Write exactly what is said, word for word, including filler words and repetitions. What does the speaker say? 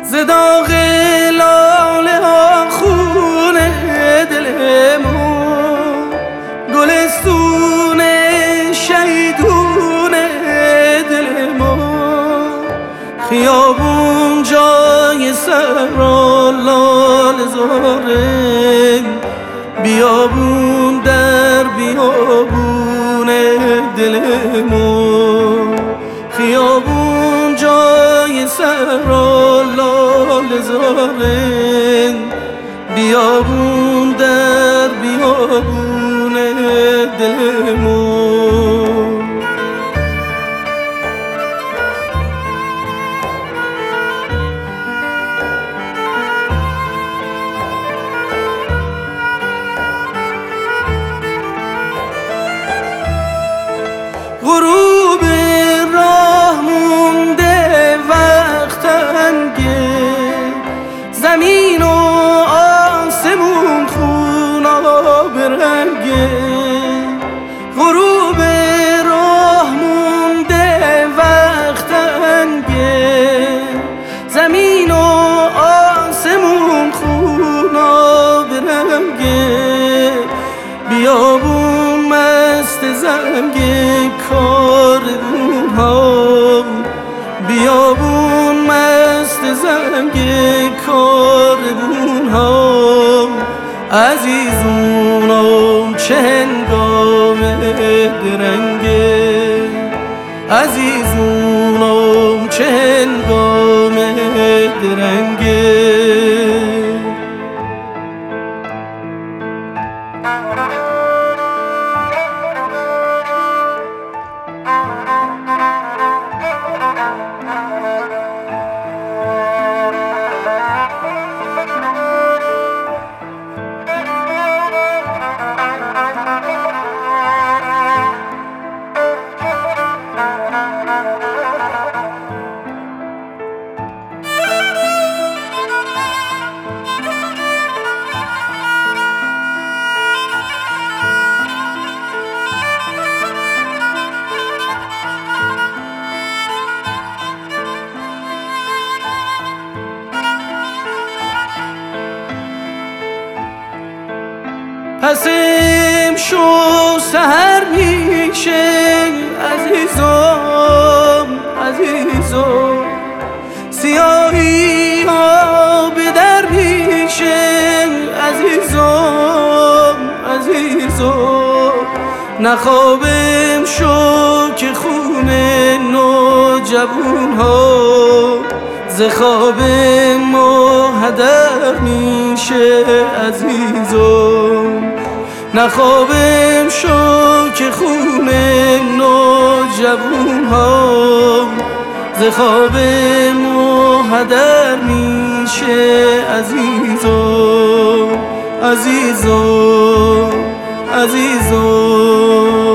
ز داغ لاله ها خون دل ما، گلستون شیدون دل ما، خیابون جای صحرا لاله زاره، بیابون در بیابون دل ما، خیابون جای صحرا لاله زاره، بیابون در بیابون دل ما. غروب راه مونده وقت تنگه، زمین و آسمون خون آب رنگه. غروب راه مونده وقت تنگه، زمین و آسمون خون آب رنگه. بیابون مست زنگ کاروون ها، بیابون مست زنگ کاروون ها. عزیزونم چه هنگام درنگه، عزیزونم چه هنگام درنگه. پس امشب سحر میشه عزیزم عزیزم، سیاهی ها به در میشه عزیزم عزیزم. نخواب امشب که خون نوجوان ها ز خواب ما هدر میشه عزیزم. نخواب امشب که خون نوجوان ها ز خواب ما هدر میشه عزیزم عزیزم عزیزم.